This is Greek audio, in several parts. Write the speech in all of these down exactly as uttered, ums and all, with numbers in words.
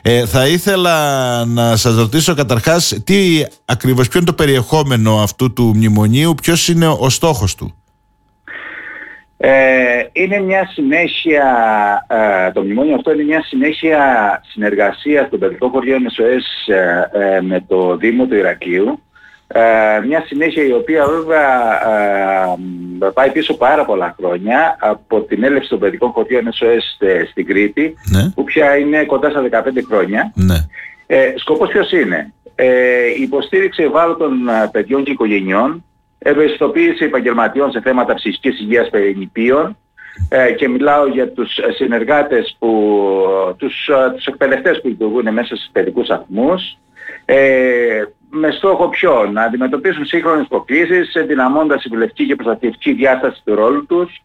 Ε, θα ήθελα να σας ρωτήσω καταρχάς τι ακριβώς, ποιο είναι το περιεχόμενο αυτού του μνημονίου, ποιος είναι ο στόχος του? Ε, είναι μια συνέχεια, ε, το μνημόνιο αυτό είναι μια συνέχεια συνεργασίας των παιδικών χωριών ες ο ες ε, ε, με το Δήμο του Ηρακλείου. Ε, μια συνέχεια η οποία βέβαια ε, πάει πίσω πάρα πολλά χρόνια από την έλευση των παιδικών χωριών ες ο ες ε, στην Κρήτη, ναι. που πια είναι κοντά στα δεκαπέντε χρόνια. Ναι. Ε, σκοπός ποιος είναι? Ε, η υποστήριξη ευάλωτων παιδιών και οικογενειών, ευαισθητοποίηση επαγγελματιών σε θέματα ψυχικής υγείας περινηπίων, ε, και μιλάω για τους συνεργάτες, που, τους, τους εκπαιδευτές που λειτουργούν μέσα στους παιδικούς σταθμούς, ε, με στόχο ποιο? Να αντιμετωπίσουν σύγχρονες προκλήσεις, ενδυναμώντας συμβουλευτική και προστατευτική διάσταση του ρόλου τους,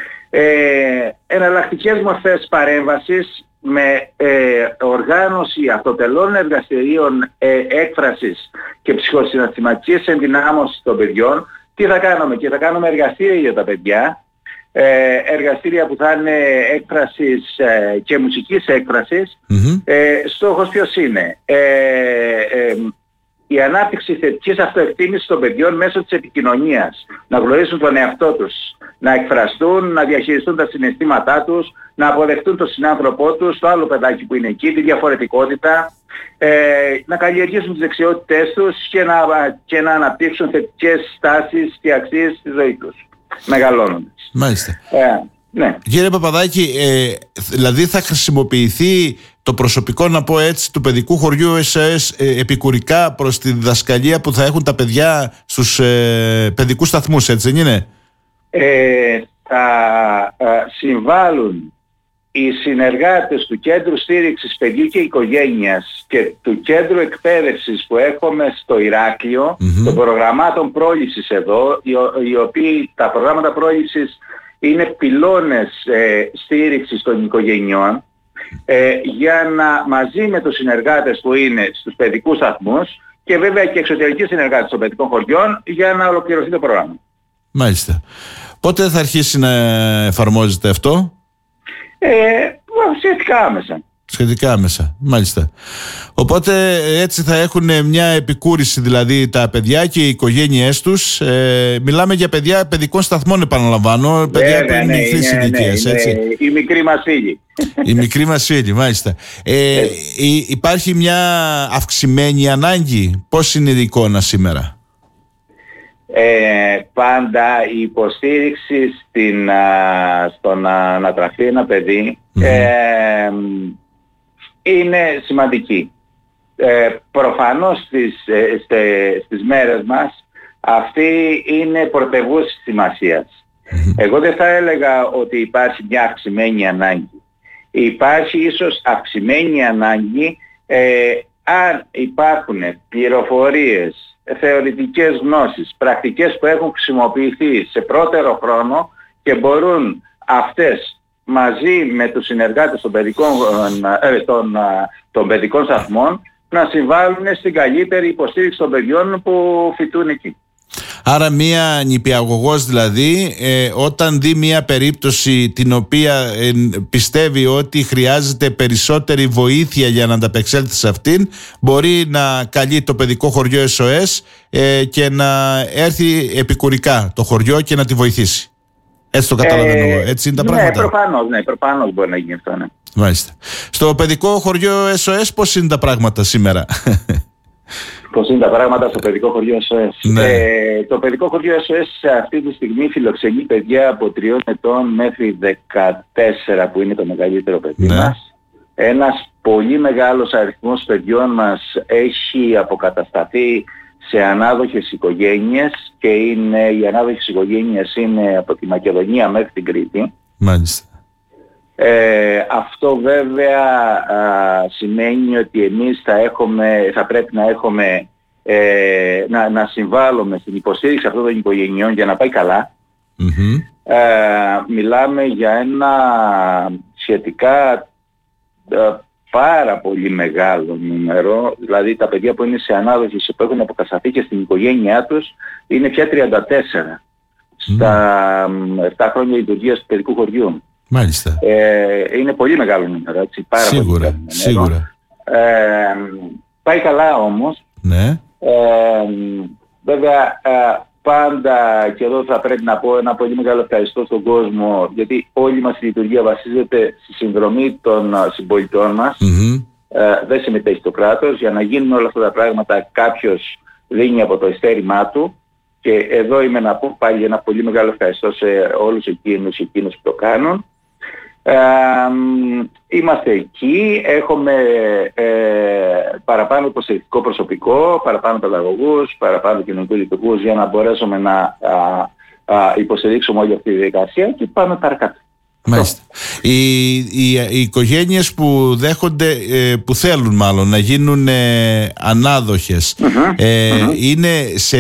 ε, εναλλακτικές μορφές παρέμβασης με ε, οργάνωση αυτοτελών εργαστηρίων ε, έκφρασης και ψυχοσυναισθηματικής ενδυνάμωσης των παιδιών. Τι θα κάνουμε? Και θα κάνουμε εργαστήρια για τα παιδιά, ε, εργαστήρια που θα είναι έκφρασης ε, και μουσικής έκφρασης. Mm-hmm. Ε, στόχος ποιος είναι? Ε, ε, η ανάπτυξη θετικής αυτοεκτίμησης των παιδιών μέσω της επικοινωνίας. Να γνωρίσουν τον εαυτό τους, να εκφραστούν, να διαχειριστούν τα συναισθήματά τους, να αποδεχτούν τον συνάνθρωπό τους, το άλλο παιδάκι που είναι εκεί, τη διαφορετικότητα, ε, να καλλιεργήσουν τις δεξιότητές τους και να, και να αναπτύξουν θετικές στάσεις και αξίες στη ζωή τους, μεγαλώνοντας. Μάλιστα. Ε, ναι. Κύριε Παπαδάκη, ε, δηλαδή θα χρησιμοποιηθεί το προσωπικό, να πω έτσι, του παιδικού χωριού ες ο ες ε, επικουρικά προς τη διδασκαλία που θα έχουν τα παιδιά στους ε, παιδικούς σταθμούς, έτσι δεν είναι? Ε, θα ε, συμβάλλουν οι συνεργάτες του Κέντρου Στήριξης Παιδιού και Οικογένειας και του Κέντρου Εκπαίδευσης που έχουμε στο Ηράκλειο, mm-hmm. των προγραμμάτων πρόληψης εδώ, οι, οι οποίοι τα προγράμματα πρόληψης είναι πυλώνες ε, στήριξης των οικογενειών, ε, για να μαζί με τους συνεργάτες που είναι στους παιδικούς σταθμούς και βέβαια και εξωτερικοί συνεργάτες των παιδικών χωριών, για να ολοκληρωθεί το πρόγραμμα. Μάλιστα. Πότε θα αρχίσει να εφαρμόζεται αυτό? Ε, σχετικά άμεσα. Σχετικά άμεσα, μάλιστα. Οπότε έτσι θα έχουν μια επικούρηση, δηλαδή τα παιδιά και οι οικογένειές τους. Ε, μιλάμε για παιδιά παιδικών σταθμών, επαναλαμβάνω, παιδιά ναι, που είναι ναι, μικρής ναι, ηλικίας, ναι, έτσι. Ναι, η μικρή μας φίλη. Η μικρή μας φίλη, μάλιστα. Ε, υπάρχει μια αυξημένη ανάγκη? Πώς είναι η εικόνα σήμερα? Ε, πάντα η υποστήριξη στην, α, στο να ανατραφεί ένα παιδί mm-hmm. ε, είναι σημαντική. Ε, προφανώς στις, ε, στε, στις μέρες μας αυτή είναι πρωτευούσης σημασίας. Mm-hmm. Εγώ δεν θα έλεγα ότι υπάρχει μια αυξημένη ανάγκη. Υπάρχει ίσως αυξημένη ανάγκη ε, αν υπάρχουν πληροφορίες, θεωρητικές γνώσεις, πρακτικές που έχουν χρησιμοποιηθεί σε πρώτερο χρόνο και μπορούν αυτές μαζί με τους συνεργάτες των παιδικών, ε, των, των παιδικών σταθμών να συμβάλλουν στην καλύτερη υποστήριξη των παιδιών που φοιτούν εκεί. Άρα μία νηπιαγωγός δηλαδή, ε, όταν δει μία περίπτωση την οποία ε, πιστεύει ότι χρειάζεται περισσότερη βοήθεια για να ανταπεξέλθει σε αυτήν, μπορεί να καλεί το παιδικό χωριό ες ο ες ε, και να έρθει επικουρικά το χωριό και να τη βοηθήσει. Έτσι το καταλαβαίνω εγώ, ε, έτσι είναι τα ναι, πράγματα? Προφανώς, ναι, προφανώς μπορεί να γίνει αυτό, ναι. Μάλιστα. Στο παιδικό χωριό ες ο ες πώς είναι τα πράγματα σήμερα? Πώς είναι τα πράγματα στο παιδικό χωριό ες ο ες? Ναι. Ε, το παιδικό χωριό ες ο ες αυτή τη στιγμή φιλοξενεί παιδιά από τριών ετών μέχρι δεκατέσσερα που είναι το μεγαλύτερο παιδί ναι. μας. Ένας πολύ μεγάλος αριθμός παιδιών μας έχει αποκατασταθεί σε ανάδοχες οικογένειες και είναι, οι ανάδοχες οικογένειες είναι από τη Μακεδονία μέχρι την Κρήτη. Μάλιστα. Ε, αυτό βέβαια α, σημαίνει ότι εμείς θα, έχουμε, θα πρέπει να έχουμε ε, να, να συμβάλλουμε στην υποστήριξη αυτών των οικογενειών για να πάει καλά. Mm-hmm. Ε, μιλάμε για ένα σχετικά ε, πάρα πολύ μεγάλο νούμερο, δηλαδή τα παιδιά που είναι σε ανάδοχηση που έχουν αποκατασταθεί και στην οικογένειά τους είναι πια τριάντα τέσσερα mm. στα επτά χρόνια λειτουργίας του παιδικού χωριού. Μάλιστα. Ε, είναι πολύ μεγάλο νούμερο, έτσι, πάρα σίγουρα, πολύ μεγάλο νούμερο. Σίγουρα. Ε, πάει καλά όμως. Ναι. Ε, βέβαια ε, πάντα και εδώ θα πρέπει να πω ένα πολύ μεγάλο ευχαριστώ στον κόσμο, γιατί όλη μας η λειτουργία βασίζεται στη συνδρομή των συμπολιτών μας. Mm-hmm. Ε, δεν συμμετέχει το κράτος. Για να γίνουν όλα αυτά τα πράγματα κάποιος δίνει από το ειστέρημά του, και εδώ είμαι να πω πάλι ένα πολύ μεγάλο ευχαριστώ σε όλους εκείνους και εκείνους που το κάνουν. Ε, είμαστε εκεί, έχουμε ε, παραπάνω υποστηρικτικό προσωπικό, παραπάνω παιδαγωγούς, παραπάνω κοινωνικούς λειτουργούς, για να μπορέσουμε να α, α, υποστηρίξουμε όλη αυτή τη διαδικασία και πάμε παρακάτω. Μάλιστα. Οι, οι, οι οικογένειες που δέχονται, ε, που θέλουν μάλλον να γίνουν ε, ανάδοχες, mm-hmm. Ε, mm-hmm. είναι σε...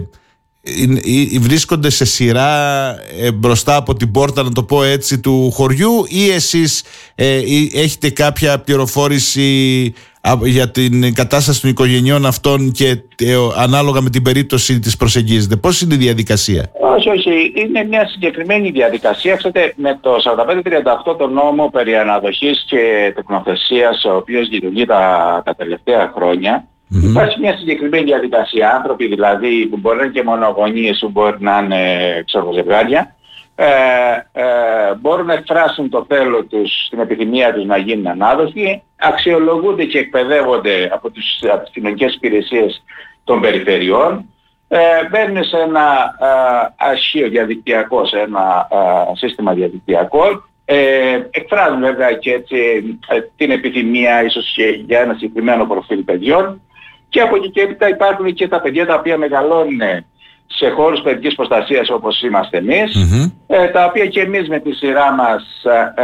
βρίσκονται σε σειρά ε, μπροστά από την πόρτα, να το πω έτσι, του χωριού, ή εσείς ε, ή έχετε κάποια πληροφόρηση για την κατάσταση των οικογενειών αυτών και ε, ανάλογα με την περίπτωση της προσεγγίζετε? Πώς είναι η διαδικασία? Όχι, όχι. Είναι μια συγκεκριμένη διαδικασία. Ξέρετε, με το σαράντα πέντε τριάντα οκτώ το νόμο περί αναδοχής και τεκνοθεσίας, ο οποίος λειτουργεί τα, τα τελευταία χρόνια, mm-hmm. υπάρχει μια συγκεκριμένη διαδικασία. Άνθρωποι δηλαδή που μπορεί να είναι και μονογονείες, που μπορεί να είναι ξέρω, ζευγάρια, ε, ε, μπορούν να εκφράσουν το θέλω τους, την επιθυμία τους να γίνουν ανάδοχοι, αξιολογούνται και εκπαιδεύονται από, τους, από τις κοινωνικές υπηρεσίες των περιφερειών, ε, μπαίνουν σε ένα ε, αρχείο διαδικτυακό, σε ένα ε, σύστημα διαδικτυακό, ε, εκφράζουν βέβαια και έτσι ε, την επιθυμία ίσως και για ένα συγκεκριμένο προφίλ παιδιών, και από εκεί και έπειτα υπάρχουν και τα παιδιά τα οποία μεγαλώνουν σε χώρους παιδικής προστασίας όπως είμαστε εμείς, mm-hmm. ε, τα οποία και εμείς με τη σειρά μας ε,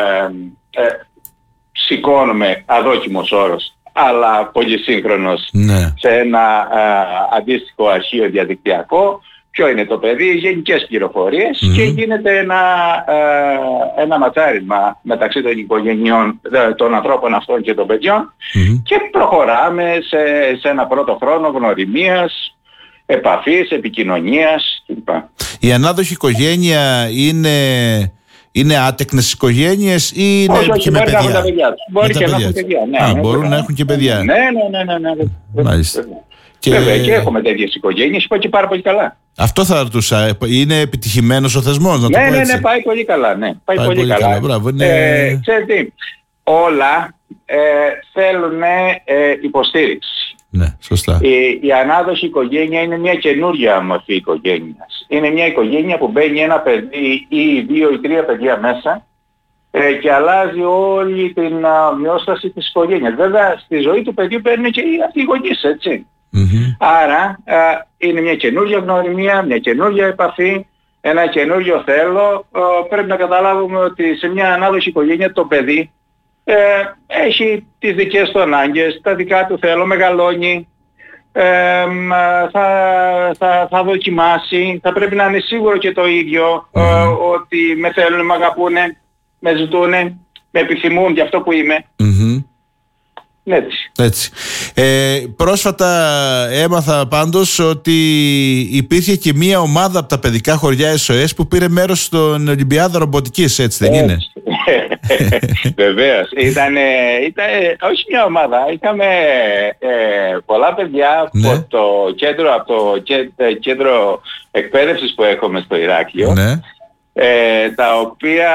ε, ε, σηκώνουμε, αδόκιμος όρος, αλλά πολύ σύγχρονος, ναι. σε ένα ε, αντίστοιχο αρχείο διαδικτυακό. Ποιο είναι το παιδί, γενικές πληροφορίες, mm-hmm. και γίνεται ένα, ε, ένα ματσάρισμα μεταξύ των οικογενειών, των ανθρώπων αυτών και των παιδιών, mm-hmm. και προχωράμε σε, σε ένα πρώτο χρόνο γνωριμίας, επαφής, επικοινωνίας κλπ. Η ανάδοχη οικογένεια είναι, είναι άτεκνες οικογένειες ή είναι όχι, και όχι, με μπορεί παιδιά? Να έχουν τα παιδιά τους. Μπορεί και να έχουν παιδιά. Ναι, Α, ναι, μπορούν ναι, να έχουν και παιδιά. Ναι, ναι, ναι, ναι, ναι. Μάλιστα. Και... Βέβαια, και έχουμε τέτοιες οικογένειες, είπα και πάρα πολύ καλά. Αυτό θα ρωτούσα. Είναι επιτυχημένος ο θεσμός, να το ναι, πω ναι, έτσι? Ναι, πάει πολύ καλά. Ναι. Πάει, πάει πολύ, πολύ καλά. καλά. Μπράβο, είναι... ε, ξέρετε, όλα ε, θέλουν ε, υποστήριξη. Ναι, σωστά. Η, η ανάδοχη οικογένεια είναι μια καινούργια μορφή οικογένειας. Είναι μια οικογένεια που μπαίνει ένα παιδί ή δύο ή τρία παιδιά μέσα ε, και αλλάζει όλη την α, μειόσταση της οικογένειας. Βέβαια, στη ζωή του παιδιού παίρνουν και αυτοί οι γονείς, έτσι. Mm-hmm. Άρα α, είναι μια καινούργια γνωριμία, μια καινούργια επαφή, ένα καινούργιο θέλω. Α, πρέπει να καταλάβουμε ότι σε μια ανάδοχη οικογένεια το παιδί ε, έχει τις δικές του ανάγκες, τα δικά του θέλω, μεγαλώνει, ε, θα, θα, θα δοκιμάσει, θα πρέπει να είναι σίγουρο και το ίδιο, mm-hmm. ε, ότι με θέλουν, με αγαπούνε, με ζητούνε, με επιθυμούν για αυτό που είμαι. Mm-hmm. Έτσι. Έτσι. Ε, πρόσφατα έμαθα πάντως ότι υπήρχε και μία ομάδα από τα παιδικά χωριά ες ο ες που πήρε μέρος στον Ολυμπιάδα Ρομποτικής, έτσι δεν είναι? Βεβαίως. Ήταν, ήταν όχι μια ομάδα, είχαμε ε, πολλά παιδιά, ναι. από το κέντρο, από το κέντρο εκπαίδευσης που έχουμε στο Ηράκλειο, ναι. Ε, τα οποία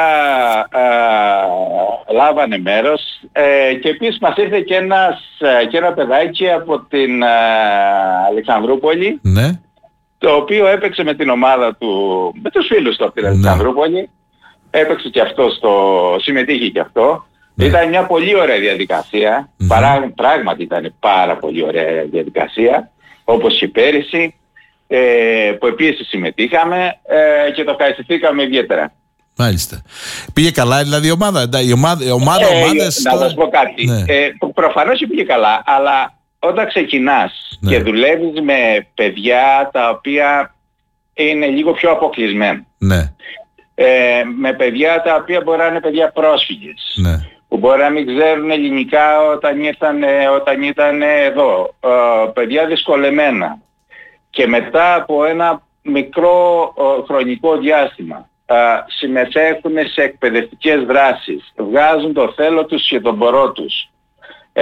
ε, λάβανε μέρος, ε, και επίσης μας ήρθε και, ένας, και ένα παιδάκι από την ε, Αλεξανδρούπολη, ναι. το οποίο έπαιξε με την ομάδα του, με τους φίλους του από την, ναι. Αλεξανδρούπολη, έπαιξε και αυτό, στο, συμμετείχε και αυτό. Ναι. Ήταν μια πολύ ωραία διαδικασία, mm-hmm. Παρά, πράγματι ήταν πάρα πολύ ωραία διαδικασία, όπως και πέρυσι. Ε, που επίσης συμμετείχαμε ε, και το ευχαριστηθήκαμε ιδιαίτερα. Μάλιστα. Πήγε καλά δηλαδή η ομάδα, η ομάδα, η ομάδα ε, ομάδες... Να σας πω κάτι. Ναι. Ε, προφανώς πήγε καλά, αλλά όταν ξεκινάς, ναι. και δουλεύεις με παιδιά τα οποία είναι λίγο πιο αποκλεισμένα, ναι. ε, με παιδιά τα οποία μπορεί να είναι παιδιά πρόσφυγες, ναι. που μπορεί να μην ξέρουν ελληνικά όταν ήταν, όταν ήταν εδώ, ε, παιδιά δυσκολεμένα, και μετά από ένα μικρό ο, χρονικό διάστημα α, συμμετέχουν σε εκπαιδευτικές δράσεις, βγάζουν το θέλω τους και τον μπορώ τους, ε,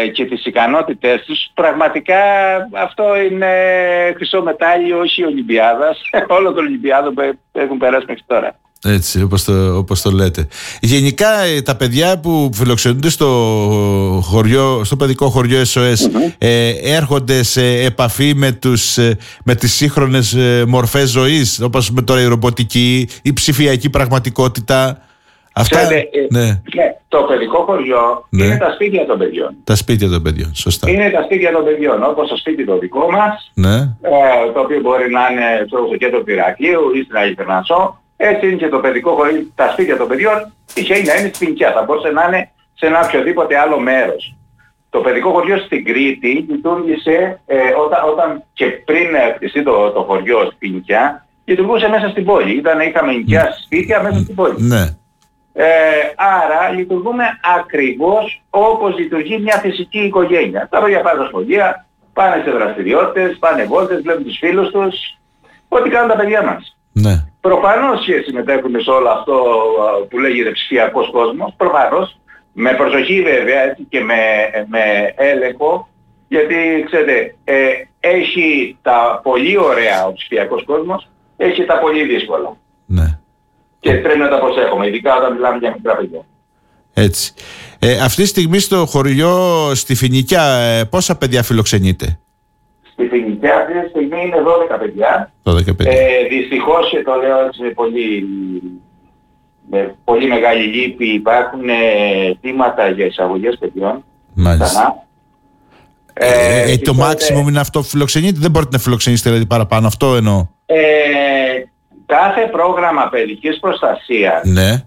ε, και τις ικανότητες τους, πραγματικά αυτό είναι χρυσό μετάλλιο όχι Ολυμπιάδας, όλο το Ολυμπιάδο που έχουν περάσει μέχρι τώρα. Έτσι, όπως το, όπως το λέτε. Γενικά τα παιδιά που φιλοξενούνται στο χωριό, στο παιδικό χωριό ες ο ες, mm-hmm. ε, έρχονται σε επαφή με, τους, με τις σύγχρονες μορφές ζωής, όπως με τώρα η ρομποτική, η ψηφιακή πραγματικότητα. Αυτά, Ξέρετε, ναι. Ναι, το παιδικό χωριό ναι. είναι τα σπίτια των παιδιών. Τα σπίτια των παιδιών, σωστά. Είναι τα σπίτια των παιδιών, όπως το σπίτι το δικό μας, ναι. ε, το οποίο μπορεί να είναι στο κέντρο του Ηρακλείου ή στην Αγία Φερνανδό. Έτσι είναι και το παιδικό χωριό, τα σπίτια των παιδιών, τυχαίνει να είναι στην Κιά, θα μπορούσε να είναι σε ένα οποιοδήποτε άλλο μέρος. Το παιδικό χωριό στην Κρήτη λειτουργήσε ε, όταν, όταν και πριν χτιστεί το, το χωριό στην Κιά, λειτουργούσε μέσα στην πόλη. Ήταν, είχαμε οικιά σπίτια μέσα στην πόλη. Ναι. Ε, άρα λειτουργούμε ακριβώς όπως λειτουργεί μια φυσική οικογένεια. Τα παιδιά πάνε στα σχολεία, πάνε σε δραστηριότητες, πάνε βόλτες, βλέπουν τους φίλους τους, ό,τι κάνουν τα παιδιά μας. Ναι. Προφανώς και συμμετέχουν σε όλο αυτό που λέγεται ψηφιακός κόσμος, προφανώς, με προσοχή βέβαια και με, με έλεγχο, γιατί ξέρετε, ε, έχει τα πολύ ωραία ο ψηφιακός κόσμος, έχει τα πολύ δύσκολα. Ναι. Και πρέπει να τα προσέχουμε, ειδικά όταν μιλάμε για μικρά παιδιά. Έτσι. Ε, αυτή τη στιγμή στο χωριό στη Φοινικιά, ε, πόσα παιδιά φιλοξενείτε? Στη Φοινικιά αυτή τη στιγμή είναι δώδεκα παιδιά. δώδεκα παιδιά. Ε, δυστυχώς, και το λέω έτσι πολύ, με πολύ μεγάλη λύπη, υπάρχουν ε, θύματα για εισαγωγές παιδιών. Μάλιστα. Ε, ε, ε, το τότε... maximum είναι αυτό που φιλοξενείτε, δεν μπορείτε να φιλοξενήσετε δηλαδή παραπάνω, αυτό εννοώ. Ε, κάθε πρόγραμμα παιδικής προστασίας ναι. ε,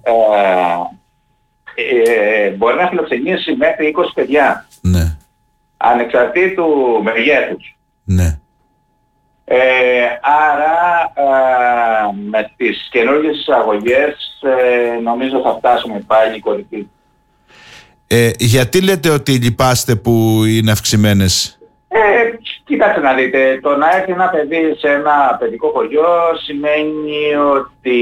ε, μπορεί να φιλοξενήσει μέχρι είκοσι παιδιά. Ναι. Ανεξαρτήτου μεγέθους. Ναι. Ε, άρα ε, με τις καινούργιες εισαγωγές ε, νομίζω θα φτάσουμε πάλι κορυφή. Ε, γιατί λέτε ότι λυπάστε που είναι αυξημένες? Ε, κοιτάξτε να δείτε, το να έρθει ένα παιδί σε ένα παιδικό χωριό σημαίνει ότι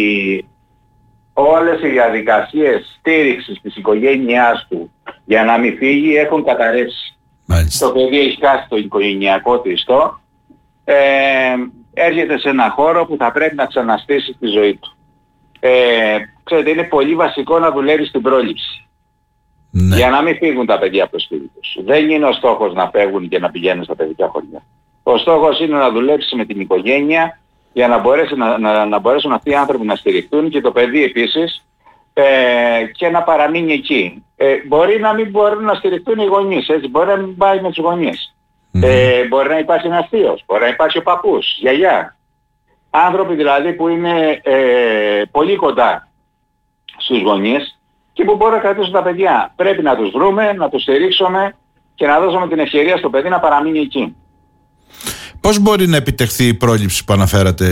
όλες οι διαδικασίες στήριξης της οικογένειάς του για να μην φύγει έχουν καταρρεύσει. Μάλιστα. Το παιδί έχει χάσει το οικογενειακό του ιστό, ε, έρχεται σε ένα χώρο που θα πρέπει να ξαναστήσει τη ζωή του. Ε, ξέρετε, είναι πολύ βασικό να δουλεύει στην πρόληψη. Ναι. Για να μην φύγουν τα παιδιά από το σπίτι τους. Δεν είναι ο στόχος να φεύγουν και να πηγαίνουν στα παιδικά χωριά. Ο στόχος είναι να δουλέψει με την οικογένεια για να, μπορέσει, να, να, να μπορέσουν αυτοί οι άνθρωποι να στηριχτούν και το παιδί επίσης ε, και να παραμείνει εκεί. Ε, μπορεί να μην μπορούν να στηριχτούν οι γονείς, έτσι, μπορεί να μην πάει με τους γονείς. Mm. Ε, μπορεί να υπάρχει ένας θείος, μπορεί να υπάρχει ο παππούς, γιαγιά. Άνθρωποι δηλαδή που είναι ε, πολύ κοντά στους γονείς και που μπορούν να κρατήσουν τα παιδιά. Πρέπει να τους βρούμε, να τους στηρίξουμε και να δώσουμε την ευκαιρία στο παιδί να παραμείνει εκεί. Πώς μπορεί να επιτευχθεί η πρόληψη που αναφέρατε,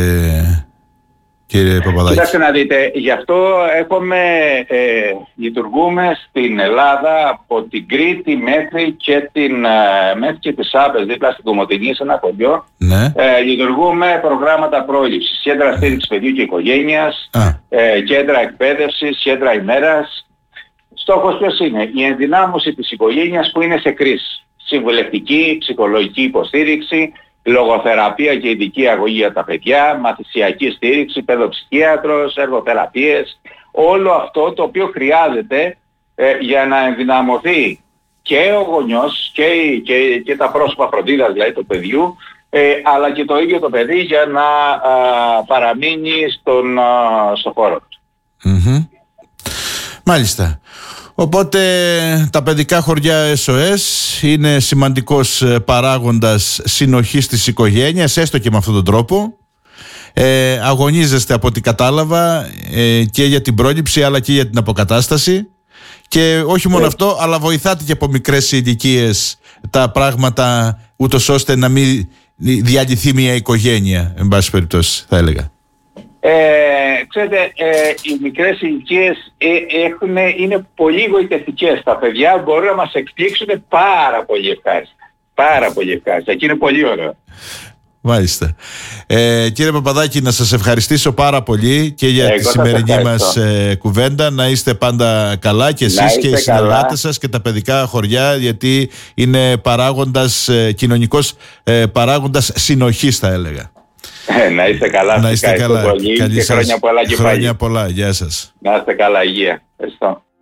κύριε Παπαδάκη? Κοιτάξτε να δείτε, γι' αυτό έχουμε, ε, λειτουργούμε στην Ελλάδα από την Κρήτη μέχρι και, την, ε, μέχρι και τις Άπες, δίπλα στην Κομοτηνή, σε ένα χωριό. Ναι. Ε, λειτουργούμε προγράμματα πρόληψης, κέντρα στήριξης παιδιού και οικογένειας, ε, κέντρα εκπαίδευσης, κέντρα ημέρας. Στόχος ποιος είναι? Η ενδυνάμωση της οικογένειας που είναι σε κρίση. Συμβουλευτική, ψυχολογική υποστήριξη, λογοθεραπεία και ειδική αγωγή για τα παιδιά, μαθησιακή στήριξη, παιδοψυχίατρος, εργοθεραπείες. Όλο αυτό το οποίο χρειάζεται ε, για να ενδυναμωθεί και ο γονιός και, και, και τα πρόσωπα φροντίδας δηλαδή του παιδιού, ε, αλλά και το ίδιο το παιδί για να α, παραμείνει στον, α, στο χώρο του. Mm-hmm. Μάλιστα. Οπότε τα παιδικά χωριά ες ο ες είναι σημαντικός παράγοντας συνοχής της οικογένειας, έστω και με αυτόν τον τρόπο. Ε, αγωνίζεστε από ό,τι κατάλαβα ε, και για την πρόληψη αλλά και για την αποκατάσταση. Και όχι μόνο αυτό, αλλά βοηθάτε και από μικρές ηλικίες τα πράγματα ούτως ώστε να μην διαλυθεί μια οικογένεια, εν πάση περιπτώσει θα έλεγα. Ε, ξέρετε, ε, οι μικρές ηλικίες ε, έχουν, είναι πολύ γοητευτικές. Τα παιδιά μπορούν να μας εκπλήξουν πάρα πολύ ευχάριστα. Πάρα πολύ ευχάριστα. Και είναι πολύ ωραίο. Μάλιστα. Ε, κύριε Παπαδάκη, να σας ευχαριστήσω πάρα πολύ και για Εγώ τη σημερινή μας ε, κουβέντα. Να είστε πάντα καλά και εσείς και οι συνεργάτες σας και τα παιδικά χωριά, γιατί είναι παράγοντας, ε, κοινωνικός ε, παράγοντας συνοχής, θα έλεγα. Ε, να είστε καλά. Να είστε καλά. Καλή και σας. Χρόνια πολλά και Χρόνια πάλι. πολλά. Γεια σας. Να είστε καλά. Υγεία. Ευχαριστώ.